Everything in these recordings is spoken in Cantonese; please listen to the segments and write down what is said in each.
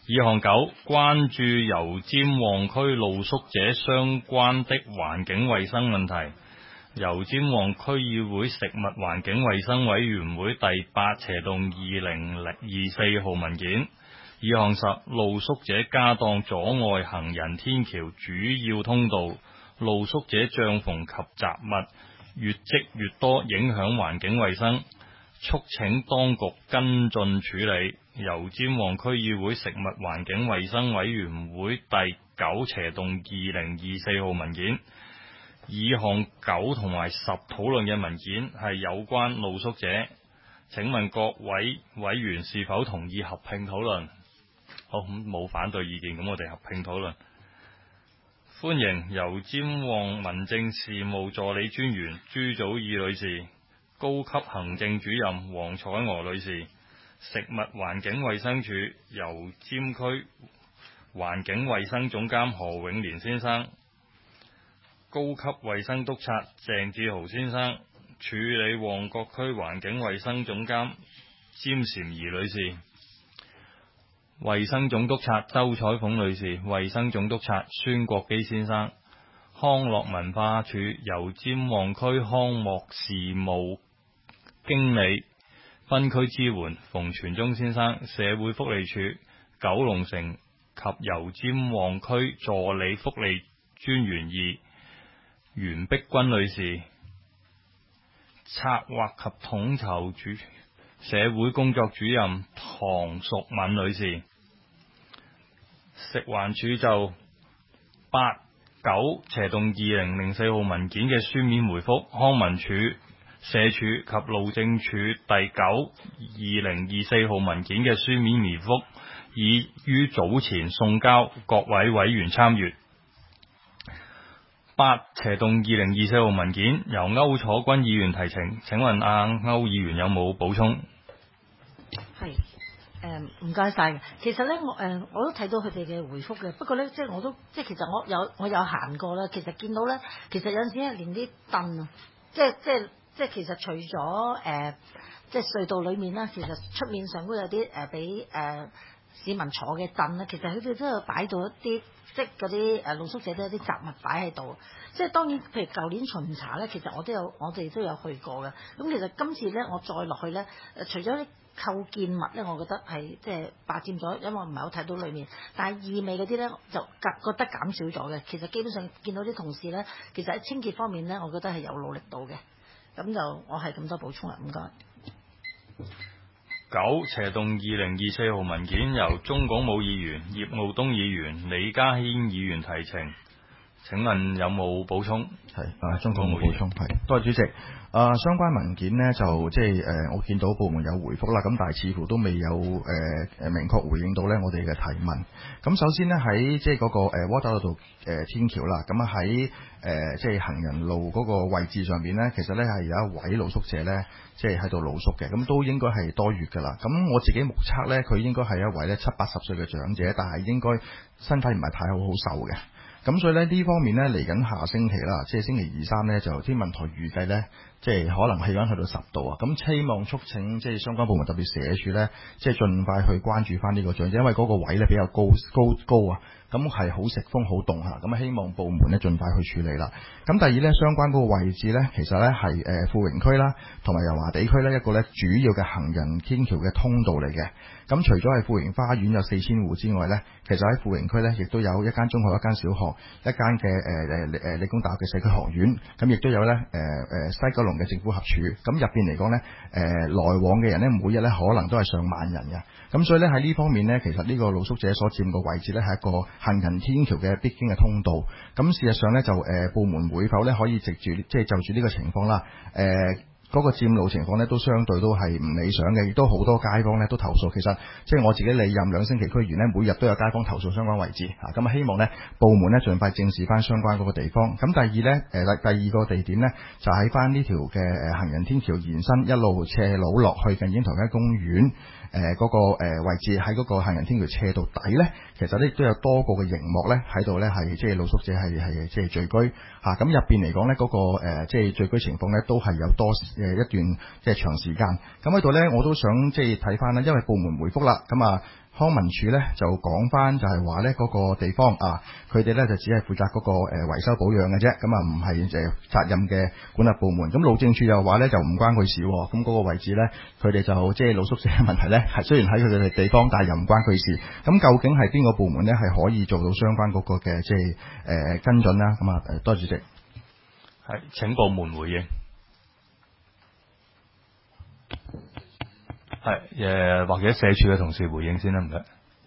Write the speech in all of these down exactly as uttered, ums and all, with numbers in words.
二項九，關注油尖旺區露宿者相關的環境衛生問題。油尖旺區議會食物環境衛生委員會第八斜洞二零二四號文件。二項十，露宿者家當阻礙行人天橋主要通道，露宿者帳篷及雜物越積越多，影響環境衛生，促請當局跟進處理。油尖旺區議會食物環境衛生委員會第九斜洞二零二四號文件。以項九同埋十討論嘅文件係有關露宿者，請問各位委員是否同意合併討論？好，咁冇反對意見，咁我哋合併討論。歡迎油尖旺民政事務助理專員朱祖義女士，高級行政主任黃彩娥女士，食物環境衛生署油尖區環境衛生總監何永年先生，高級衛生督察鄭志豪先生，處理旺角區環境衛生總監詹禪儀女士，衛生總督察周彩鳳女士，衛生總督察孫國基先生，康樂文化處油尖旺區康樂事務經理分區支援馮傳忠先生，社會福利處九龍城及油尖旺區助理福利專員二袁碧君女士，策劃及統籌主社會工作主任唐淑敏女士。食環署就八九斜洞二零零四號文件嘅書面回覆，康文署、社署及路政署第九二零二四號文件嘅書面回覆已於早前送交各位委員參閱。八斜洞二零二四號文件由歐楚君議員提呈，請問阿歐議員有冇補充？ 係誒唔該晒嘅。其實咧我誒、呃、我都睇到佢哋嘅回覆嘅，不過咧即係我都即係其實我有我有行過啦，其實見到咧其實有陣時係連啲凳啊，即係即係即係其實除咗誒、呃、即係隧道裡面啦，其實出面上都有啲誒俾誒市民坐嘅凳咧，其實佢哋都有擺到一啲。即係嗰啲誒露宿者都有啲雜物擺喺度，即係當然，譬如舊年巡查咧，其實我都有我哋都有去過嘅。咁其實今次咧，我再落去咧，除咗啲構建物咧，我覺得係即係霸佔咗，因為我唔係好睇到裡面。但係異味嗰啲咧，就覺得減少咗嘅。其實基本上見到啲同事咧，其實喺清潔方面咧，我覺得係有努力到嘅。咁就我係咁多補充啦，唔該。 九斜洞二零二四號文件由中港澳議員葉傲東議員、李家軒議員提呈，請問有冇補充？ 係啊，中港冇補充，係多謝主席。啊，相關文件呢，就即係誒，我見到部門有回覆啦，咁但係似乎都未有誒誒、呃、明確回應到咧我哋嘅提問。咁首先呢，喺即係嗰個誒窩打老道誒天橋啦，咁啊喺誒即係行人路嗰個位置上邊呢，其實咧係有一位露宿者咧，即係喺度露宿嘅，咁都應該係多月㗎啦。咁我自己目測咧，佢應該係一位咧七八十歲嘅長者，但係應該身體唔係太好好瘦嘅。咁所以咧呢方面咧嚟緊下星期啦，即係星期二三咧就天文台預計咧，即係可能氣溫去到十度啊。咁希望促請即係相關部門特別社署咧，即係盡快去關注翻呢個長者，因為嗰個位咧比較高高高啊。咁係好食風好凍嚇，咁希望部門咧盡快去處理啦。咁第二咧，相關嗰個位置咧，其實咧係誒富榮區啦，同埋油麻地區咧一個咧主要嘅行人天橋嘅通道嚟嘅。咁除咗係富榮花園有四千戶之外咧，其實喺富榮區咧亦都有一間中學、一間小學、一間嘅誒誒誒理工大學嘅社區學院，咁亦都有咧誒誒西九龍嘅政府合署。咁入邊嚟講咧，誒、呃、來往嘅人咧，每日咧可能都係上萬人嘅。咁所以咧喺呢方面咧，其實呢個露宿者所佔嘅位置咧係一個行人天橋嘅必經嘅通道。咁事實上咧就誒、呃、部門會否咧可以藉住即係就住呢個情況啦，誒、呃。嗰個佔路情況咧都相對都係唔理想嘅，亦都好多街坊咧都投訴。其實即係我自己理任兩星期區議員咧，每日都有街坊投訴相關位置嚇。咁啊，希望咧部門咧盡快正視翻相關嗰個地方。咁第二咧誒第第二個地點咧就喺翻呢條嘅誒行人天橋延伸一路斜路落去近煙台街公園。誒嗰、呃那個、呃、位置喺嗰個行人天橋斜道底咧，其實咧都有多個嘅熒幕咧喺度咧，係即係露宿者係係即係聚居嚇。咁入邊嚟講咧，嗰、那個、呃、即係聚居情況咧，都係有多誒一段即係長時間。咁喺度咧，我都想即係睇翻啦，因為部門回覆啦，咁啊康文署咧就講翻就係話咧嗰個地方啊，佢哋咧就只係負責嗰個誒維修保養嘅啫，咁啊唔係誒責任嘅管轄部門。咁路政署又話咧就唔關佢事，咁嗰個位置咧佢哋就即係露宿者嘅問題咧，係雖然喺佢哋嘅地方，但係又唔關佢事。咁究竟係邊個部門咧係可以做到相關嗰個嘅即係誒跟進啦？咁啊誒，多謝主席。 係請部門回應。係誒，或者社署嘅同事回應先啦，唔該。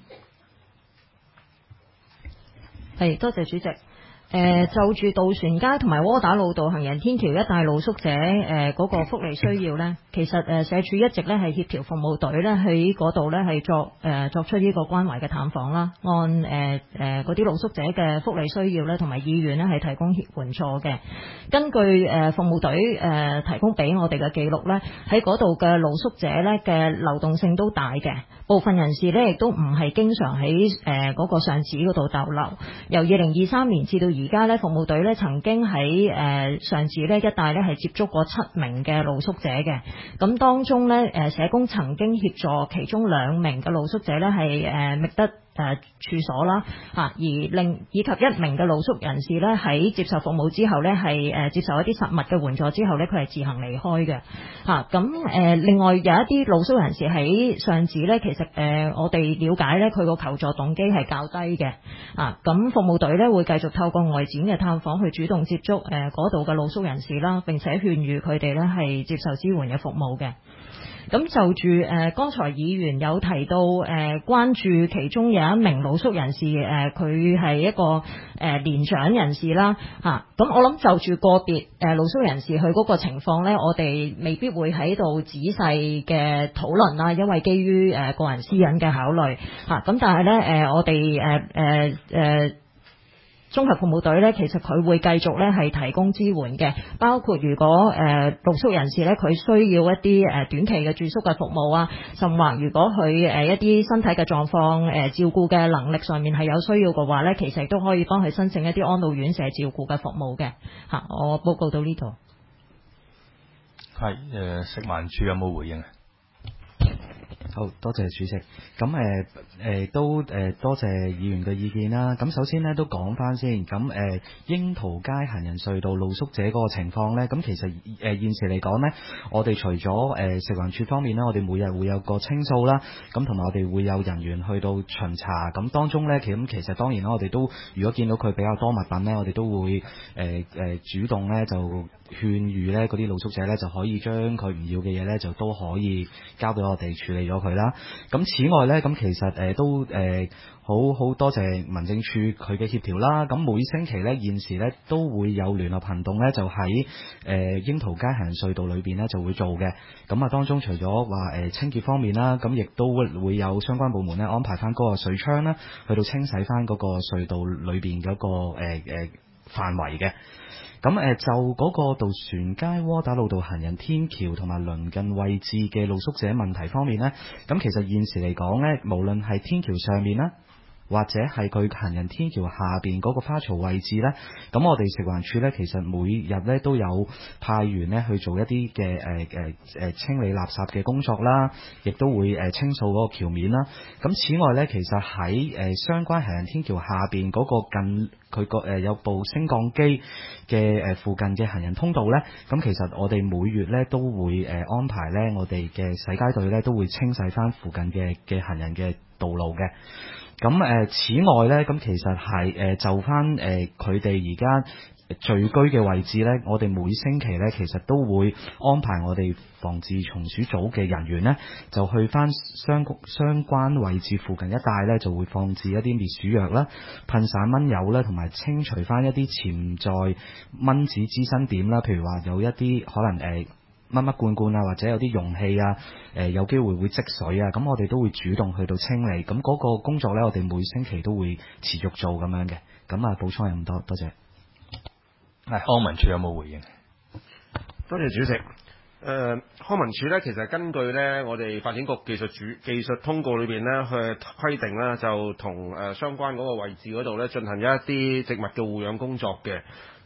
係，多謝主席。誒、呃、就住渡船街同埋窩打老道行人天橋一帶露宿者誒嗰、呃那個福利需要呢，其實誒、呃、社署一直咧係協調服務隊咧喺嗰度咧係作誒、呃、作出呢個關懷嘅探訪啦，按誒誒嗰啲露宿者嘅福利需要咧同埋意願咧係提供援助嘅。根據誒、呃、服務隊誒、呃、提供俾我哋嘅記錄咧，喺嗰度嘅露宿者咧嘅流動性都大嘅，部分人士咧亦都唔係經常喺誒嗰個上址嗰度逗留。由二零二三年至到而家咧，服務隊咧曾經喺誒上址咧一帶咧係接觸過七名嘅露宿者嘅。咁當中咧誒社工曾經協助其中兩名嘅露宿者咧係誒覓得誒處所啦嚇，而另以及一名嘅露宿人士咧喺接受服務之後咧係誒接受一啲實物嘅援助之後咧，佢係自行離開嘅嚇。咁誒另外有一啲露宿人士喺上址咧，其實誒我哋了解咧佢個求助動機係較低嘅啊。咁服務隊咧會繼續透過外展嘅探訪去主動接觸誒嗰度嘅露宿人士啦，並且勸喻佢哋咧係接受支援嘅服務嘅。咁就住誒剛才議員有提到誒、呃、關注其中有一名露宿人士誒佢係一個誒、呃、年長人士啦嚇，咁、啊、我諗就住個別誒、呃、露宿人士佢嗰個情況咧，我哋未必會喺度仔細嘅討論啦，因為基於誒、呃、個人私隱嘅考慮嚇，咁、啊、但係咧誒我哋誒誒誒綜合服務隊咧，其實佢會繼續咧係提供支援嘅，包括如果誒、呃、露宿人士咧，佢需要一啲誒、呃、短期嘅住宿嘅服務啊，甚或如果佢誒、呃、一啲身體嘅狀況誒、呃、照顧嘅能力上面係有需要嘅話咧，其實都可以幫佢申請一啲安老院舍照顧嘅服務嘅嚇、啊。我報告到呢度。 係誒，食環署有冇回應啊？ 好多謝主席，咁誒誒都誒、呃、多謝議員嘅意見啦。咁首先呢都講翻先，咁誒、呃、櫻桃街行人隧道露宿者嗰個情況呢，咁其實誒、呃、現時嚟講呢，我哋除咗誒、呃、食環署方面呢，我哋每日會有個清掃啦，咁同埋我哋會有人員去到巡查，咁當中呢，其咁其實當然啦，我哋都如果見到佢比較多物品呢，我哋都會誒誒、呃呃、主動呢就勸喻呢嗰啲露宿者呢，就可以將佢唔要嘅嘢呢，就都可以交俾我哋處理咗佢啦。咁此外呢，咁其實誒、呃、都誒、呃、好好多謝民政處佢嘅協調啦。咁每星期呢，現時呢都會有聯合行動呢，就喺誒櫻桃街行人隧道裏邊呢就會做嘅。咁啊當中除咗話誒清潔方面啦，咁亦都會有相關部門呢安排翻嗰個水槍啦，去到清洗翻嗰個隧道裏邊嗰、嗰個誒誒、呃呃、範圍嘅。咁誒就嗰個渡船街窩打老道行人天橋同埋鄰近位置嘅露宿者問題方面呢，咁其實現時嚟講呢，無論係天橋上面啦，或者係佢行人天橋下邊嗰個花槽位置呢，咁我哋食環署呢，其實每日呢都有派員呢去做一啲嘅誒誒誒清理垃圾嘅工作啦，亦都會誒清掃嗰個橋面啦。咁此外呢，其實喺誒相關行人天橋下邊嗰個近佢個誒有部升降機嘅誒附近嘅行人通道呢，咁其實我哋每月呢都會誒安排呢，我哋嘅洗街隊呢都會清洗翻附近嘅嘅行人嘅道路嘅。咁誒、呃，此外咧，咁其實係誒、呃、就翻誒佢哋而家聚居嘅位置咧，我哋每星期咧，其實都會安排我哋防治蟲鼠組嘅人員咧，就去翻相相關位置附近一帶咧，就會放置一啲滅鼠藥啦、噴散蚊油啦，同埋清除翻一啲潛在蚊子滋生點啦，譬如話有一啲可能誒。呃乜乜罐罐啊，或者有啲容器啊，誒、呃、有機會會積水啊，咁我哋都會主動去到清理，咁嗰個工作呢，我哋每星期都會持續做咁樣嘅，咁啊補充係咁多，多謝。 係康文署有冇回應？ 多謝主席。誒、呃、康文署呢，其實根據呢我哋發展局技術主技術通告裏邊呢去規定呢，就同誒、呃、相關嗰個位置嗰度呢進行一啲植物嘅護養工作嘅。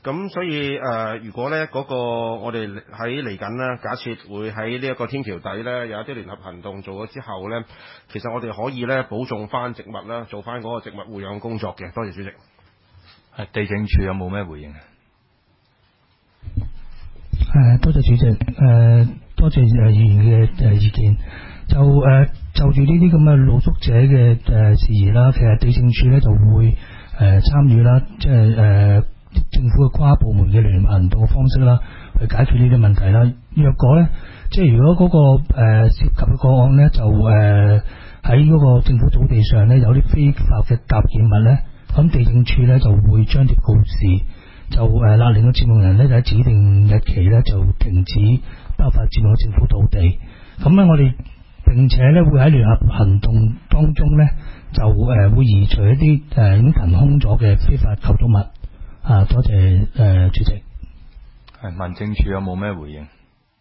咁所以誒、呃，如果咧嗰、那個我哋喺嚟緊咧，假設會喺呢一個天橋底咧有一啲聯合行動做咗之後咧，其實我哋可以咧保種翻植物啦，做翻嗰個植物護養工作嘅。多謝主席。 係地政處有冇咩回應啊？ 誒，多謝主席。誒、呃，多謝誒議員嘅誒意見。就誒、呃、就住呢啲咁嘅露宿者嘅誒、呃、事宜啦，其實地政處咧就會誒參與啦，即係誒。呃政府嘅跨部門嘅聯合行動嘅方式啦，去解決呢啲問題啦。若果咧，即係如果嗰、那個、呃、涉及嘅個案咧，就誒喺嗰個政府土地上咧有啲非法嘅搭建物咧，咁地政處咧就會張貼告示，就誒勒令個佔用人咧就喺指定日期咧就停止不法佔用政府土地。咁咧我哋並且咧會喺聯合行動當中咧就誒、呃、會移除一啲誒、呃、已經騰空咗嘅非法構築物。啊，多謝誒、呃、主席。 係民政處有冇咩回應？ 誒、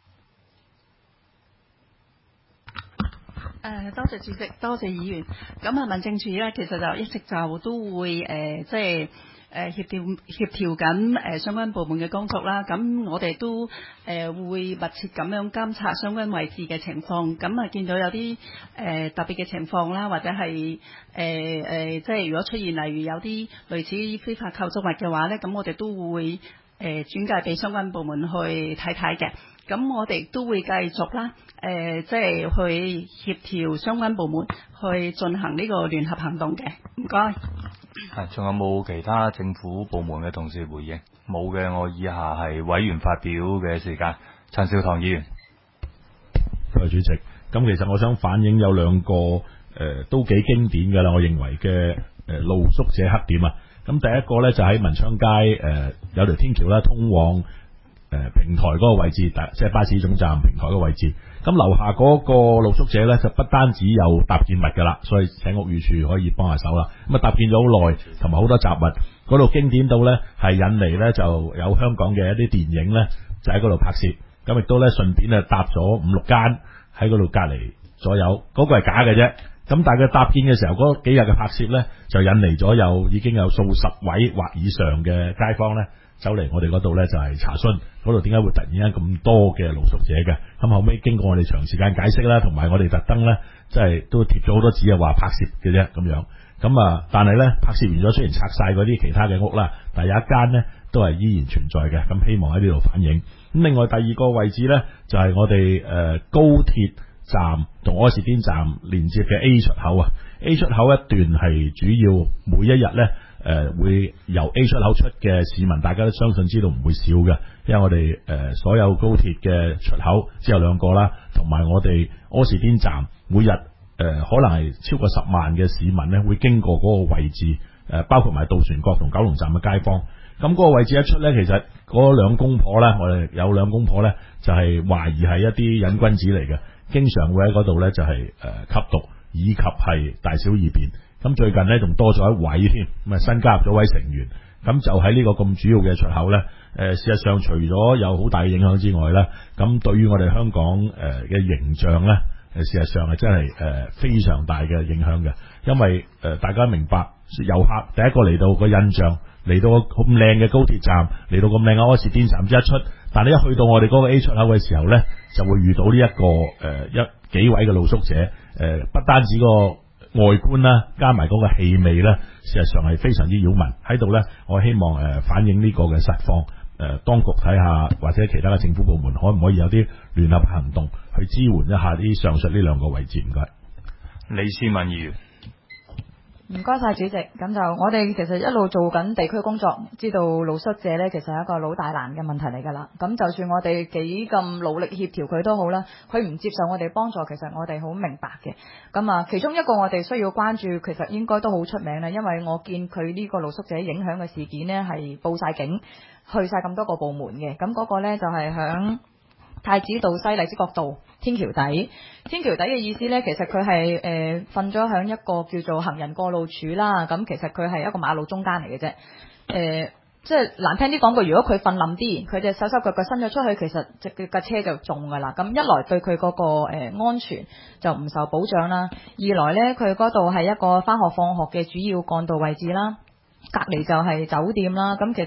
呃，多謝主席，多謝議員。咁啊，民政處咧，其實就一直就都會誒、呃，即係誒協調協調緊誒相關部門嘅工作啦。咁我哋都誒、呃、會密切咁樣監察相關位置嘅情況。咁啊，見到有啲誒、呃、特別嘅情況啦，或者係。誒誒、呃呃，即係如果出現例如有啲類似非法構築物嘅話咧，咁我哋都會誒、呃、轉介俾相關部門去睇睇嘅。咁我哋都會繼續啦，誒、呃、即係去協調相關部門去進行呢個聯合行動嘅。唔該。 係，仲有冇其他政府部門嘅同事回應？冇嘅，我以下係委員發表嘅時間。陳兆棠議員。 多謝主席。咁其實我想反映有兩個。誒、呃、都幾經典㗎啦，我認為嘅誒、呃、露宿者黑點啊。咁第一個咧就喺文昌街誒、呃、有條天橋啦，通往誒、呃、平台嗰個位置，即係巴士總站平台嗰個位置。咁樓下嗰個露宿者咧就不單止有搭建物㗎啦，所以請屋宇署可以幫下手啦。咁啊搭建咗好耐，同埋好多雜物，嗰度經典到咧係引嚟咧就有香港嘅一啲電影咧就喺嗰度拍攝，咁亦都咧順便啊搭咗五六間喺嗰度隔離左右，嗰、嗰個係假嘅啫。咁但係佢搭建嘅時候，嗰幾日嘅拍攝咧，就引嚟咗有已經有數十位或以上嘅街坊咧，走嚟我哋嗰度咧就係查詢嗰度點解會突然間咁多嘅露宿者嘅。咁後尾經過我哋長時間解釋啦，同埋我哋特登咧，即係都貼咗好多紙啊，話拍攝嘅啫咁樣。咁啊，但係咧拍攝完咗，雖然拆晒嗰啲其他嘅屋啦，但係有一間咧都係依然存在嘅。咁希望喺呢度反映。咁另外第二個位置咧，就係、是、我哋誒、呃、高鐵站同柯士甸站連接嘅 A 出口啊 ，A 出口一段係主要每一日咧，誒、呃、會由 A 出口出嘅市民，大家都相信知道唔會少嘅，因為我哋誒、呃、所有高鐵嘅出口只有兩個啦，同埋我哋柯士甸站每日誒、呃、可能係超過十萬嘅市民咧會經過嗰個位置，誒、呃、包括埋渡船角同九龍站嘅街坊。咁嗰個位置一出咧，其實嗰兩公婆咧，我哋有兩公婆咧，就係、是、懷疑係一啲癮君子嚟嘅。經常會喺嗰度咧就係誒吸毒以及係大小二便，咁最近咧仲多咗一位添，咁啊新加入咗位成員，咁就喺呢個咁主要嘅出口咧，誒事實上除咗有好大嘅影響之外咧，咁對於我哋香港誒嘅形象咧，誒事實上係真係誒非常大嘅影響嘅，因為誒大家明白遊客第一個嚟到個印象，嚟到咁靚嘅高鐵站，嚟到咁靚嘅柯士甸站之一出，但係一去到我哋嗰個 A 出口嘅時候咧，就會遇到呢、這、一個誒、呃、一幾位嘅露宿者，誒、呃、不單止個外觀啦，加埋嗰個氣味咧，事實上係非常之擾民。喺度咧，我希望誒、呃、反映呢個嘅實況，誒、呃、當局睇下或者其他嘅政府部門可唔可以有啲聯合行動去支援一下啲上述呢兩個位置？唔該， 李思敏議員。 唔該晒主席，咁就我哋其實一路做緊地區工作，知道露宿者呢其實係一個老大難嘅問題嚟㗎啦。咁就算我哋幾咁努力協調佢都好啦，佢唔接受我哋幫助，其實我哋好明白嘅。咁啊，其中一個我哋需要關注，其實應該都好出名啦，因為我見佢呢個露宿者影響嘅事件呢係報晒警，去晒咁多個部門嘅。咁嗰個呢就係響太子道西荔枝角道天橋底，天橋底嘅意思呢，其實佢係誒瞓咗響一個叫做行人過路處啦。咁其實佢係一個馬路中間嚟嘅啫。誒、呃，即係難聽啲講句，如果佢瞓冧啲，佢隻手手腳腳伸咗出去，其實隻架車就中㗎啦。咁一來對佢嗰個誒安全就唔受保障啦，二來呢，佢嗰度係一個返學放學嘅主要幹道位置啦，隔離就係酒店啦。咁其實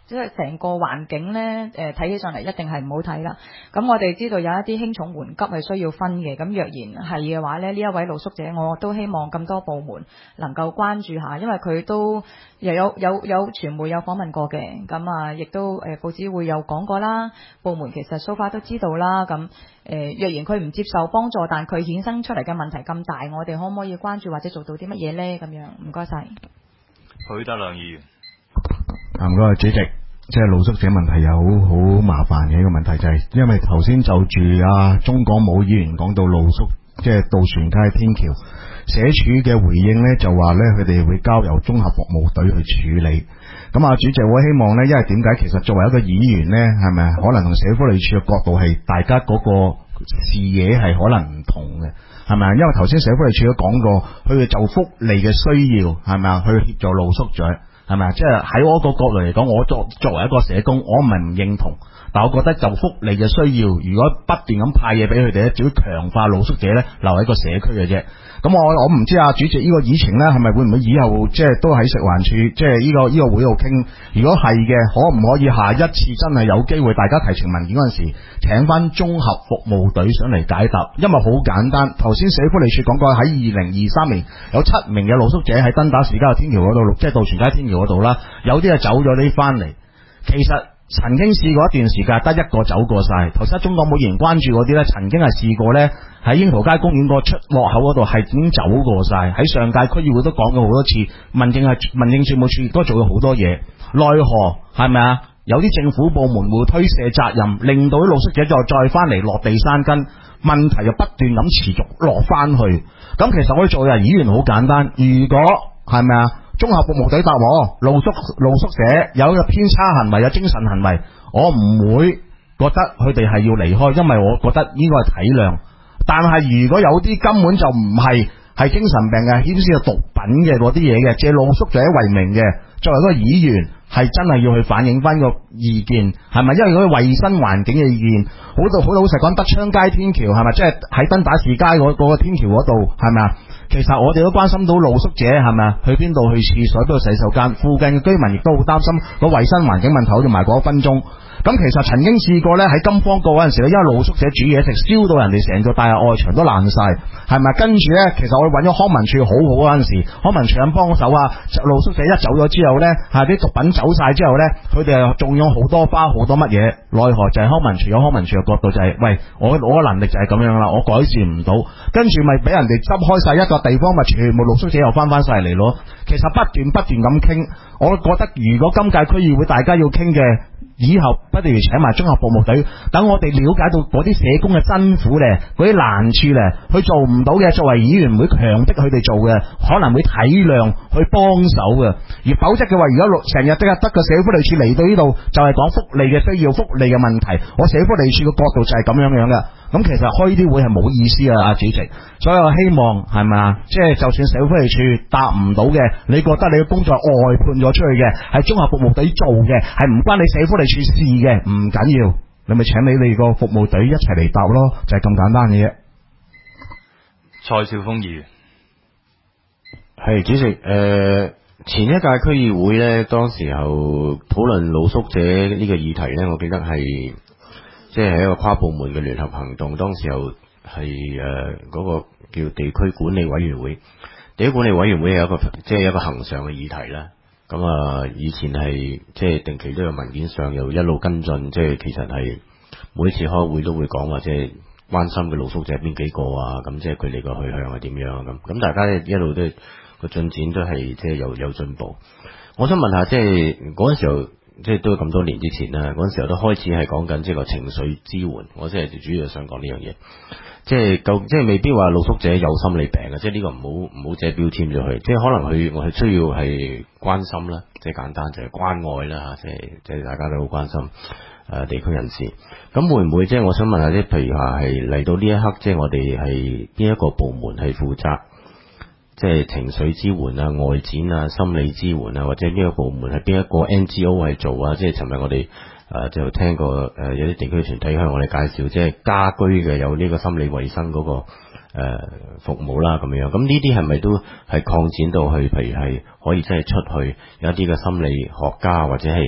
即係成個環境咧，誒睇起上嚟一定係唔好睇啦。咁我哋知道有一啲輕重緩急係需要分嘅。咁若然係嘅話咧，呢一位露宿者，我都希望咁多部門能夠關注下，因為佢都又有有有傳媒有訪問過嘅，咁啊亦都誒報紙會有講過啦。部門其實 so far 都知道啦。咁誒若然佢唔接受幫助，但佢衍生出嚟嘅問題咁大，我哋可唔可以關注或者做到啲乜嘢咧？咁樣唔該晒。 許德亮議員。 唔該，主席，即係露宿者問題有好好麻煩嘅一個問題，就係因為頭先就住啊鍾廣武議員講到露宿，即係渡船街天橋社署嘅回應呢，就話呢，佢哋會交由綜合服務隊去處理。咁啊，主席，我希望呢，因為點解其實作為一個議員呢，係咪可能同社會福利署嘅角度係大家嗰個視野係可能唔同嘅，係咪？因為頭先社會福利署都講過，佢哋就福利嘅需要係咪啊，去協助露宿者。係咪啊？即係喺我個角度嚟講，我作作為一個社工，我唔係唔認同，但我覺得就福利嘅需要，如果不斷咁派嘢俾佢哋咧，只會強化露宿者咧留喺個社區嘅啫。咁我我唔知啊，主席呢個議程咧係咪會唔會以後即係都喺食環署即係呢個呢個會度傾？如果係嘅，可唔可以下一次真係有機會大家提呈文件嗰陣時，請翻綜合服務隊上嚟解答？因為好簡單，頭先社會福利署講過喺二零二三年有七名嘅露宿者喺登打士街嘅天橋嗰度，即係渡船街天橋嗰度啦，有啲係走咗啲翻嚟，其實曾經試過一段時間得一個走過晒。頭先中國冇議員關注嗰啲咧，曾經係試過咧喺櫻桃街公園個出落口嗰度係已經走過晒。喺上屆區議會都講過好多次，民政係民政事務處亦都做咗好多嘢，奈何係咪啊？有啲政府部門會推卸責任，令到啲露宿者再再翻嚟落地生根，問題就不斷咁持續落翻去。咁其實我哋做嘅議員好簡單，如果係咪啊？綜合服務隊答我，露宿露宿者有一個偏差行為，有精神行為，我唔會覺得佢哋係要離開，因為我覺得應該係體諒。但係如果有啲根本就唔係係精神病嘅，牽涉到毒品嘅嗰啲嘢嘅，借露宿者為名嘅，作為一個議員係真係要去反映翻個意見，係咪？因為嗰個衛生環境嘅意見，好到好老實講，德昌街天橋係咪？即係喺登打士街嗰嗰個天橋嗰度係咪啊？其實我哋都關心到露宿者係咪啊？去邊度去廁所，邊度洗手間，附近嘅居民亦都好擔心個衛生環境問題，好似埋嗰一分鐘。咁其實曾經試過咧喺金方角嗰陣時咧，因為露宿者煮嘢食，燒到人哋成座大廈外牆都爛晒，係咪？跟住咧，其實我哋揾咗康文署好好嗰陣時，康文署咁幫手啊，露宿者一走咗之後咧，係啲毒品走晒之後咧，佢哋又仲用好多包好多乜嘢，奈何就係康文署有康文署嘅角度就係、是，喂，我我嘅能力就係咁樣啦，我改善唔到，跟住咪俾人哋執開晒一個地方，咪全部露宿者又翻翻晒嚟咯。其實不斷不斷咁傾，我覺得如果今屆區議會大家要傾嘅。以後不如請埋綜合服務隊，等我哋了解到嗰啲社工嘅辛苦咧，嗰啲難處咧，佢做唔到嘅，作為議員會強迫佢哋做嘅，可能會體諒去幫手嘅。而否則嘅話，如果成日得得個社會福利署嚟到呢度，就係講福利嘅需要、福利嘅問題，我社會福利署嘅角度就係咁樣樣嘅。咁其實開呢啲會係冇意思啊，阿主席。所以我希望係咪啊？即係就算社會福利署答唔到嘅，你覺得你嘅工作外判咗出去嘅，係綜合服務隊做嘅，係唔關你社會福利署事嘅，唔緊要，你咪請你哋個服務隊一齊嚟答咯，就係咁簡單嘅啫。 蔡少峰議員， 係主席，誒、呃，前一屆區議會咧，當時候討論露宿者呢個議題咧，我記得係。即係一個跨部門嘅聯合行動，當時候係誒嗰個叫地區管理委員會，地區管理委員會有一個即係一個恆常嘅議題啦。咁啊，以前係即係定期都有文件上又一路跟進，即係其實係每次開會都會講話，即係關心嘅露宿者邊幾個啊，咁即係佢哋個去向係點樣啊咁。咁大家一路都個進展都係即係有有進步。我想問下，即係嗰陣時候。即係都咁多年之前啦，嗰陣時候都開始係講緊即係個情緒支援，我即係主要想講呢樣嘢，即係夠即係未必話露宿者有心理病嘅，即係呢個唔好唔好借標籤咗佢，即係可能佢我係需要係關心啦，即係簡單就係關愛啦嚇，即係即係大家都好關心誒、呃、地區人士，咁會唔會即係我想問下啲，譬如話係嚟到呢一刻，即係我哋係邊一個部門係負責？即係情緒支援啊、外展啊、心理支援啊，或者呢個部門係邊一個 N G O 係做啊？即係尋日我哋誒、呃、就聽過誒、呃、有啲地區團體向我哋介紹，即係家居嘅有呢個心理衛生嗰、那個誒、呃、服務啦咁樣。咁呢啲係咪都係擴展到去？譬如係可以即係出去有一啲嘅心理學家或者係誒、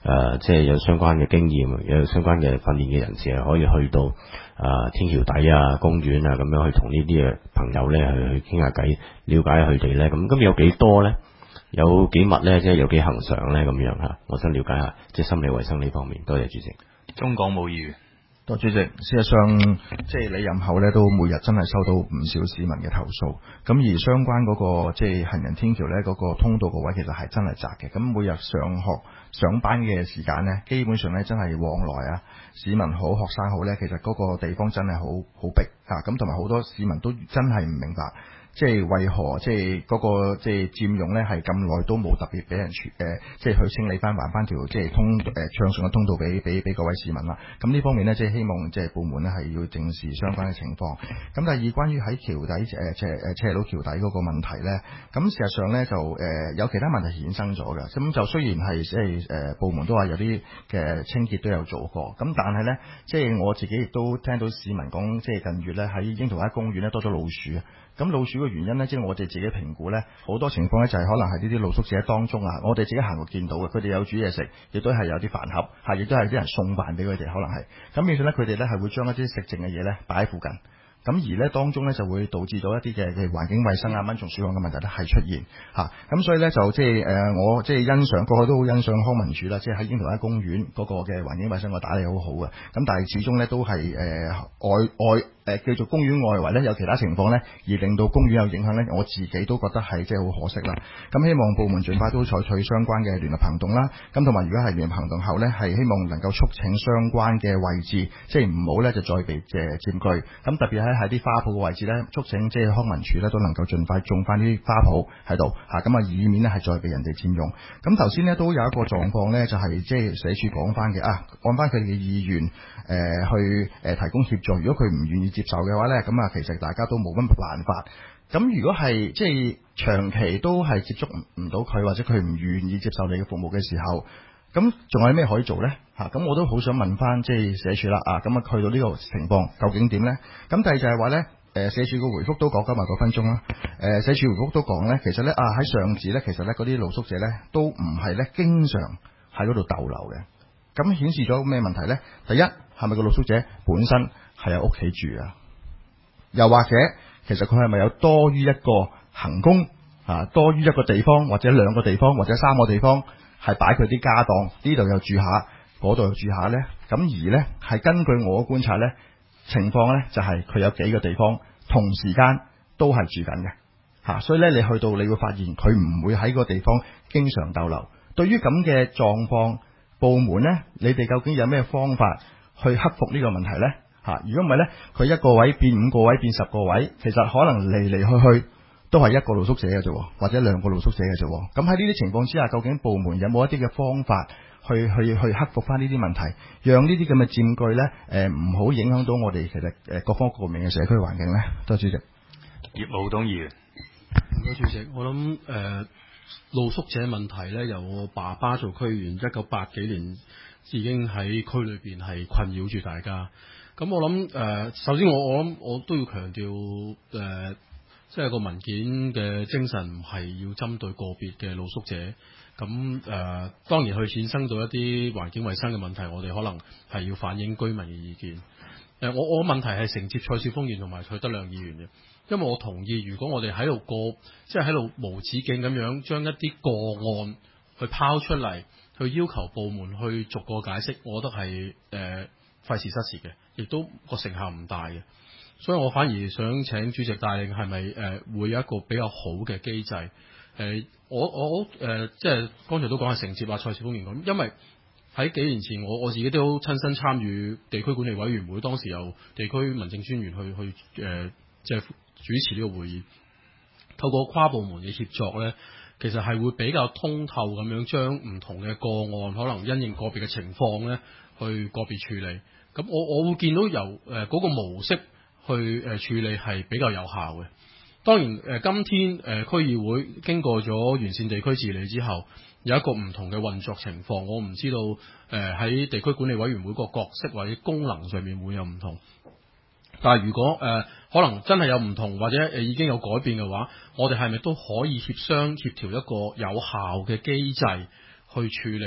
誒即係有相關嘅經驗，有相關嘅訓練嘅人士係可以去到啊、呃、天橋底啊、公園啊咁樣去同呢啲嘅朋友咧去去傾下偈，了解下佢哋咧。咁咁有幾多咧？有幾密咧？即係有幾恒常咧？咁樣嚇，我想了解下即係心理衛生呢方面。多謝主席。 中港冇議員。 多主席，事實上即係你任後咧，都每日真係收到唔少市民嘅投訴。咁而相關嗰、那個即係行人天橋咧，嗰、那個通道個位其實係真係窄嘅。咁每日上學上班嘅時間咧，基本上咧真係往來啊，市民好學生好咧，其實嗰個地方真係好好逼啊。咁同埋好多市民都真係唔明白。即係為何即係嗰個即係佔用咧係咁耐都冇特別俾人處誒、呃，即係去清理翻還翻條即係通誒暢順嘅通道俾俾俾各位市民啦。咁呢方面咧，即係希望即係部門咧係要正視相關嘅情況。咁第二關於喺橋底誒斜誒斜路橋底嗰個問題咧，咁事實上咧就誒、呃、有其他問題衍生咗嘅。咁就雖然係即係誒部門都話有啲嘅清潔都有做過，咁但係咧即係我自己亦都聽到市民講，即係近月咧喺櫻桃街公園咧多咗老鼠啊。咁老鼠嘅原因呢，即係我哋自己評估呢，好多情況呢就係可能係呢啲露宿者當中啊，我哋自己行過見到嘅，佢哋有煮嘢食，亦都係有啲飯盒，係亦都係啲人送飯俾佢哋，可能係咁變相呢，佢哋呢係會將一啲食剩嘅嘢呢擺喺附近。咁而咧當中咧就會導致到一啲嘅嘅環境衛生啊、蚊蟲鼠患嘅問題咧係出現嚇，咁、啊、所以咧就即係誒我即係欣賞，個個都好欣賞康文署啦，即係喺櫻桃街公園嗰個嘅環境衛生個打理好好嘅，咁但係始終咧都係誒、呃、外外誒、呃、叫做公園外圍咧有其他情況咧，而令到公園有影響咧，我自己都覺得係即係好可惜啦。咁希望部門盡快都採取相關嘅聯合行動啦，咁同埋如果係聯合行動後咧，係希望能夠促請相關嘅位置，即係唔好咧就再被誒佔據，咁特別喺喺啲花圃嘅位置咧，促請即係康文署咧都能夠盡快種翻啲花圃喺度嚇，咁啊以免咧係再被人哋佔用。咁頭先咧都有一個狀況咧，就係即係社署講翻嘅啊，按翻佢哋嘅意願誒、呃、去誒提供協助。如果佢唔願意接受嘅話咧，咁啊其實大家都冇乜辦法。咁如果係即係長期都係接觸唔唔到佢，或者佢唔願意接受你嘅服務嘅時候，咁仲有咩可以做呢？嚇、啊，咁我都好想問翻即係社署啦啊，咁啊去到呢個情況究竟點呢？咁第二就係話呢，誒社署嘅回覆都講緊埋個分鐘啦。誒社署回覆都講呢，其實呢，啊喺上址呢，其實呢嗰啲露宿者呢，都唔係呢經常喺嗰度逗留嘅。咁顯示咗咩問題呢？第一係咪個露宿者本身係有屋企住啊？又或者其實佢係咪有多於一個行宮啊？多於一個地方或者兩個地方或者三個地方？係擺佢啲家當，呢度又住下，嗰度又住下呢。咁而呢，係根據我嘅觀察呢，情況呢就係、是、佢有幾個地方同時間都係住緊嘅嚇，所以呢，你去到你會發現佢唔會喺個地方經常逗留。對於咁嘅狀況，部門呢，你哋究竟有咩方法去克服呢個問題呢？嚇，如果唔係呢，佢一個位變五個位變十個位，其實可能嚟嚟去去都係一個露宿者嘅啫，或者兩個露宿者嘅啫。咁喺呢啲情況之下，究竟部門有冇一啲嘅方法去去去克服翻呢啲問題，讓呢啲咁嘅佔據咧，誒唔好影響到我哋其實誒各方各面嘅社區環境咧？多謝主席。 葉傲東議員， 唔該主席，我諗誒、呃、露宿者問題咧，由我爸爸做區議員，一九八幾年已經喺區裏邊係困擾住大家。咁我諗誒、呃，首先我我諗我都要強調誒。呃即係個文件嘅精神唔係要針對個別嘅露宿者，咁誒、呃、當然去衍生到一啲環境衛生嘅問題，我哋可能係要反映居民嘅意見。誒、呃、我我問題係承接蔡少峰議員同埋蔡德亮議員嘅，因為我同意如果我哋喺度過，即係喺度無止境咁樣將一啲個案去拋出嚟，去要求部門去逐個解釋，我覺得係誒費時失事嘅，亦都個成效唔大嘅。所以我反而想請主席帶領，係咪誒會有一個比較好嘅機制？誒、呃，我我誒、呃、即係剛才都講係承接啊蔡少峰議員講，因為喺幾年前我我自己都親身參與地區管理委員會，當時由地區民政專員去去誒、呃、即係主持呢個會議，透過跨部門嘅協作咧，其實係會比較通透咁樣將唔同嘅個案，可能因應個別嘅情況咧，去個別處理。咁我我會見到由誒嗰、呃那個模式。去誒處理係比較有效嘅。當然誒、呃，今天誒、呃、區議會經過咗完善地區治理之後，有一個唔同嘅運作情況。我唔知道誒喺、呃、地區管理委員會個角色或者功能上面會有唔同。但係如果誒、呃、可能真係有唔同或者誒已經有改變嘅話，我哋係咪都可以協商協調一個有效嘅機制去處理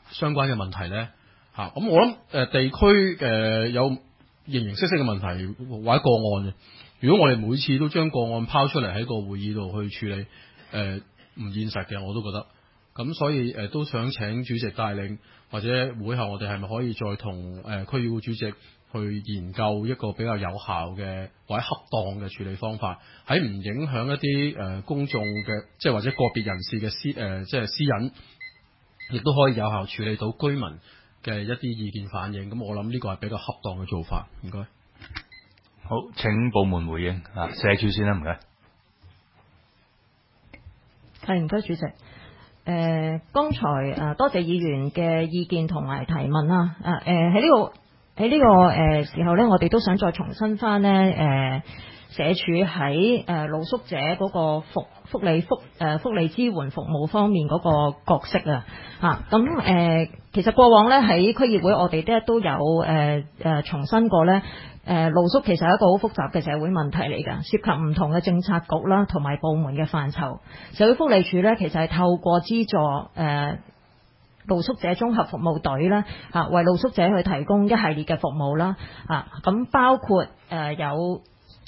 相關嘅問題咧？嚇、啊，咁我諗誒、呃、地區誒、呃、有形形色色嘅問題或者個案嘅。如果我哋每次都將個案拋出嚟喺個會議度去處理，誒、呃、唔現實嘅，我都覺得。咁所以誒、呃、都想請主席帶領，或者會後我哋係咪可以再同誒、呃、區議會主席去研究一個比較有效嘅或者恰當嘅處理方法，喺唔影響一啲誒、呃、公眾嘅，即係或者個別人士嘅私誒、呃、即係私隱，亦都可以有效處理到居民嘅一啲意見反映。咁我諗呢個係比較恰當嘅做法。唔該。 好，請部門回應啊，社署先啦，唔該。 係，唔該主席。誒、呃，剛才誒、呃、多謝議員嘅意見同埋提問啦。啊，誒喺呢個喺呢、這個誒、呃、時候咧，我哋都想再重申翻咧，誒、呃、社署喺誒露宿者嗰個福福利福誒、呃、福利支援服務方面嗰個角色啊。嚇，咁誒其實過往咧喺區議會，我哋咧都有誒誒、呃、重申過咧。誒露宿其實係一個好複雜嘅社會問題嚟㗎，涉及唔同嘅政策局啦，同埋部門嘅範疇。社會福利署咧，其實係透過資助誒、呃、露宿者綜合服務隊啦，嚇、啊、為露宿者去提供一系列嘅服務啦，嚇咁包括誒、呃、有。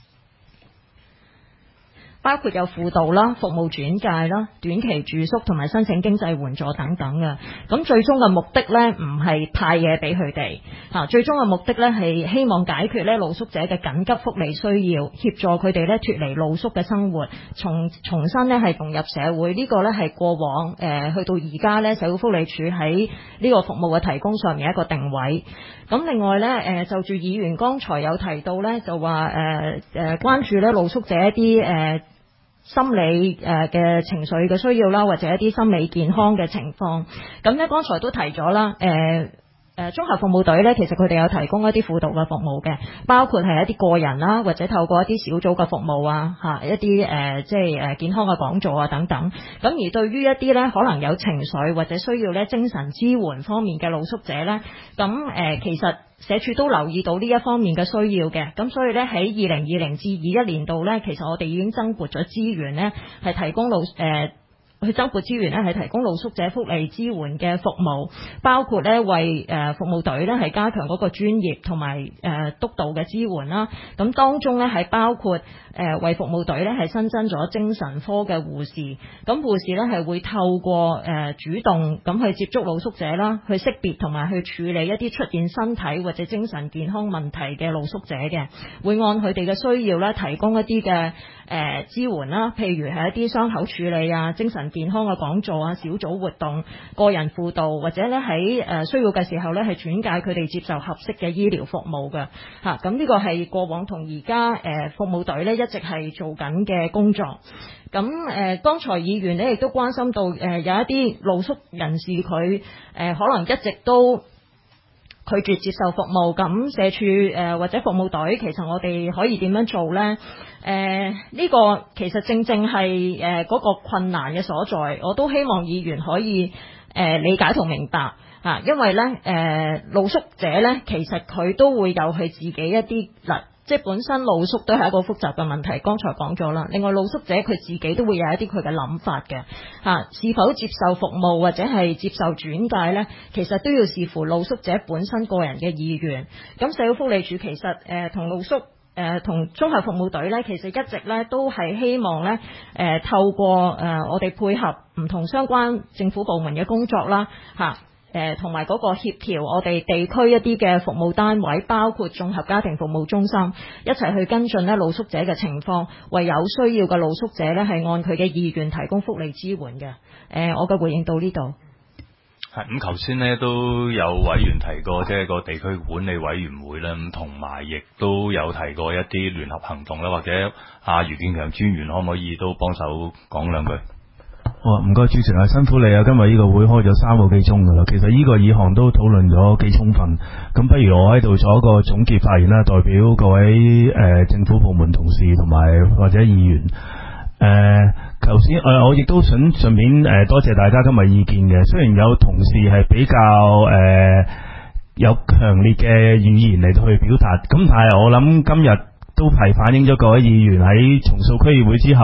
包括有輔導啦、服務轉介啦、短期住宿同埋申請經濟援助等等嘅。咁最終嘅目的呢，唔係派嘢俾佢哋，嚇最終嘅目的呢，係希望解決呢露宿者嘅緊急福利需要，協助佢哋呢脫離露宿嘅生活，重重新呢係融入社會。呢、這個呢係過往誒、呃、去到而家呢社會福利署喺呢個服務嘅提供上面一個定位。咁另外呢，誒、呃、就住議員剛才有提到呢，就話誒誒關注呢露宿者一啲誒。呃心理誒嘅情緒嘅需要啦，或者一啲心理健康嘅情況，咁咧剛才都提咗啦，誒誒綜合服務隊咧，其實佢哋有提供一啲輔導嘅服務嘅，包括係一啲個人啦，或者透過一啲小組嘅服務啊，嚇一啲誒、呃、即係誒健康嘅講座啊等等。咁而對於一啲咧可能有情緒或者需要咧精神支援方面嘅露宿者咧，咁誒、呃、其實社署都留意到呢一方面嘅需要嘅，咁所以咧喺二零二零至二一年度咧，其實我哋已經增撥咗資源咧，係提供露誒。呃去增撥資源咧，係提供露宿者福利支援嘅服務，包括咧為誒服務隊咧係加強嗰個專業同埋誒督導嘅支援啦。咁當中咧係包括誒為服務隊咧係新增咗精神科嘅護士，咁護士咧係會透過誒主動咁去接觸露宿者啦，去識別同埋去處理一啲出現身體或者精神健康問題嘅露宿者嘅，會按佢哋嘅需要咧提供一啲嘅誒支援啦，譬如係一啲傷口處理啊、精神健康嘅講座啊、小組活動、個人輔導，或者咧喺誒需要嘅時候咧係轉介佢哋接受合適嘅醫療服務嘅嚇。咁呢個係過往同而家誒服務隊咧一直係做緊嘅工作。咁誒剛才議員咧亦都關心到誒有一啲露宿人士佢誒可能一直都拒絕接受服務，咁社署誒或者服務隊其實我哋可以點樣做呢？誒、呃、呢、這個其實正正係誒嗰個困難嘅所在，我都希望議員可以誒、呃、理解同明白啊，因為咧誒、呃、露宿者咧其實佢都會有佢自己一啲嗱。即係本身露宿都係一個複雜嘅問題，剛才講咗啦。另外露宿者佢自己都會有一啲佢嘅諗法嘅嚇，是否接受服務或者係接受轉介呢？其實都要視乎露宿者本身個人嘅意願。咁社會福利署其實誒同、呃、露宿誒同綜合服務隊呢，其實一直呢都係希望呢誒、呃、透過誒、呃、我哋配合唔同相關政府部門嘅工作啦嚇。啊誒同埋嗰個協調，我哋地區一啲嘅服務單位，包括綜合家庭服務中心，一齊去跟進咧露宿者嘅情況，為有需要嘅露宿者咧係按佢嘅意願提供福利支援嘅。誒、呃，我嘅回應到呢度。 係咁，頭先咧都有委員提過，即係個地區管理委員會咧，咁同埋亦都有提過一啲聯合行動啦，或者阿余建強專員可唔可以都幫手講兩句？ 哦，唔該主席啊，辛苦你啊！今日呢個會開咗三個幾鐘噶啦，其實呢個議項都討論咗幾充分，咁不如我喺度做一個總結發言啦，代表各位誒、呃、政府部門同事同埋或者議員。誒頭先誒我亦都想順便誒、呃、多謝大家今日意見嘅，雖然有同事係比較誒、呃、有強烈嘅語言嚟到去表達，咁但係我諗今日都係反映咗各位議員喺重塑區議會之後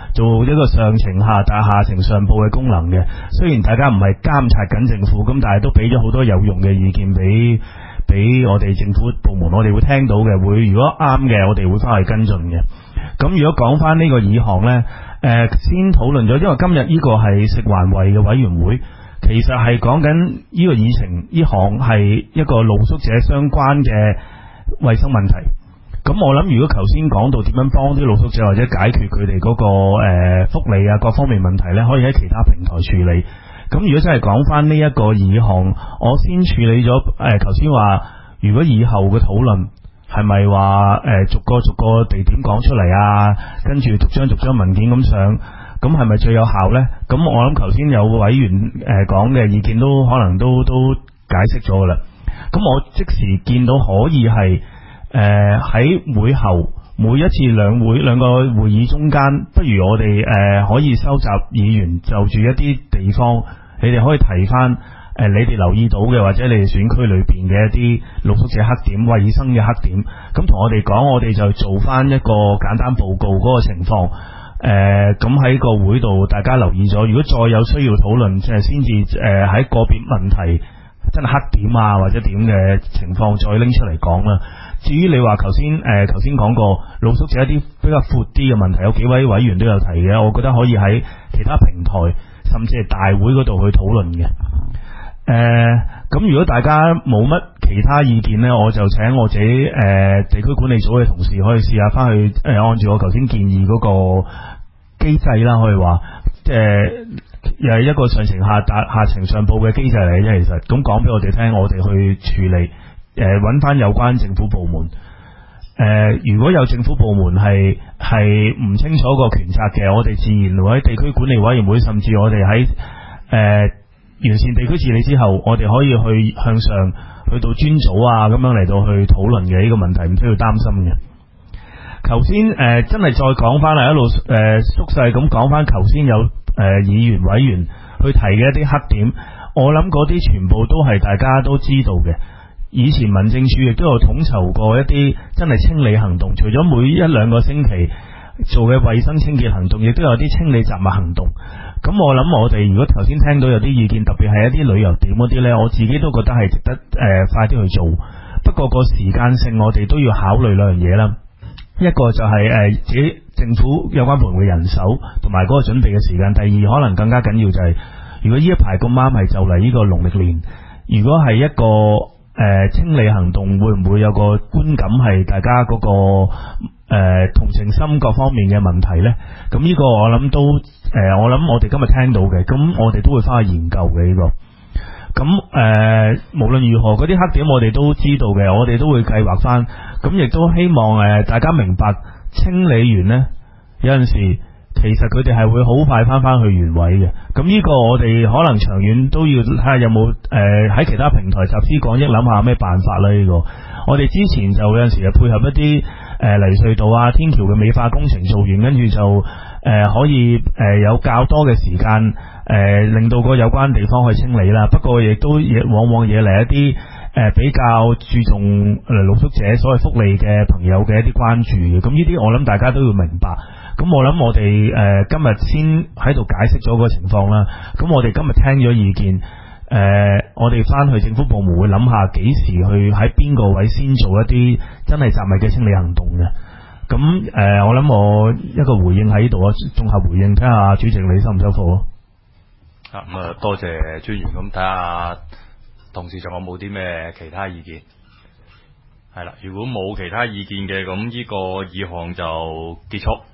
做一個上情下達、下情上報嘅功能嘅。雖然大家唔係監察緊政府，咁但係都俾咗好多有用嘅意見俾俾我哋政府部門，我哋會聽到嘅，會如果啱嘅，我哋會翻去跟進嘅。咁如果講翻呢個議項呢，誒、呃、先討論咗，因為今日呢個係食環衛嘅委員會，其實係講緊呢個議程，呢項係一個露宿者相關嘅衛生問題。咁我諗，如果頭先講到點樣幫啲露宿者或者解決佢哋嗰個誒、呃、福利啊各方面問題呢，可以喺其他平台處理。咁如果真係講翻呢一個議項，我先處理咗誒頭先話，如果以後嘅討論係咪話誒逐個逐個地點講出嚟啊，跟住逐張逐張文件咁上，咁係咪最有效呢？咁我諗頭先有委員誒講嘅意見都可能都都解釋咗噶啦。咁我即時見到可以係誒喺會後每一次兩會兩個會議中間，不如我哋誒、呃、可以收集議員就住一啲地方，你哋可以提翻誒、呃、你哋留意到嘅或者你哋選區裏邊嘅一啲露宿者黑點、衛生嘅黑點，咁同我哋講，我哋就做翻一個簡單報告嗰個情況。誒咁喺個會度大家留意咗，如果再有需要討論，即係先至誒喺個別問題真係黑點啊或者點嘅情況再拎出嚟講啦。至於你話頭先誒頭先講過露宿者一啲比較闊啲嘅問題，有幾位委員都有提嘅，我覺得可以喺其他平台甚至係大會嗰度去討論嘅。誒、呃、咁如果大家冇乜其他意見呢，我就請我自己誒、呃、地區管理組嘅同事可以試下翻去誒、呃、按照我頭先建議嗰個機制啦，可以話即係又係一個上情下達、下情上報嘅機制嚟啫。其實咁講俾我哋聽，我哋去處理。誒揾翻有關政府部門，誒、呃、如果有政府部門係係唔清楚個權責嘅，我哋自然會喺地區管理委員會，甚至我哋喺誒完善地區治理之後，我哋可以去向上去到專組啊，咁樣嚟到去討論嘅呢個問題，唔需要擔心嘅。頭先誒真係再講翻嚟一路誒縮細咁講翻，頭先有誒、呃、議員委員去提嘅一啲黑點，我諗嗰啲全部都係大家都知道嘅。以前民政處亦都有統籌過一啲真係清理行動，除咗每一兩個星期做嘅衛生清潔行動，亦都有啲清理雜物行動。咁我諗我哋如果頭先聽到有啲意見，特別係一啲旅遊點嗰啲呢，我自己都覺得係值得誒、呃、快啲去做。不過個時間性我哋都要考慮兩樣嘢啦。一個就係、是、誒、呃、自己政府有關部門嘅人手同埋嗰個準備嘅時間。第二可能更加緊要就係、是，如果呢一排咁啱係就嚟呢個農曆年，如果係一個誒、呃、清理行動會唔會有個觀感係大家嗰、那個誒、呃、同情心各方面嘅問題呢？咁呢個我諗都誒、呃，我諗我哋今日聽到嘅，咁我哋都會翻去研究嘅呢、這個。咁誒、呃，無論如何嗰啲黑點我哋都知道嘅，我哋都會計劃翻。咁亦都希望誒、呃、大家明白，清理完呢，有陣時其實佢哋係會好快翻翻去原位嘅。咁呢個我哋可能長遠都要睇下有冇誒喺其他平台集思廣益，諗下咩辦法啦。呢、這個我哋之前就有陣時配合一啲誒、呃、泥隧道啊、天橋嘅美化工程做完，跟住就誒、呃、可以誒、呃、有較多嘅時間誒、呃、令到個有關地方去清理啦。不過亦都亦往往惹嚟一啲誒、呃、比較注重誒露宿者所謂福利嘅朋友嘅一啲關注嘅。咁呢啲我諗大家都要明白。咁我諗我哋誒、呃、今日先喺度解釋咗個情況啦。咁我哋今日聽咗意見，誒、呃、我哋翻去政府部門會諗下幾時去喺邊個位先做一啲真係雜物嘅清理行動嘅。咁誒、呃、我諗我一個回應喺呢度啊，綜合回應睇下主席你收唔收貨咯？ 啊咁啊，多謝專員。咁睇下同事仲有冇啲咩其他意見？係啦，如果冇其他意見嘅，咁呢個議項就結束。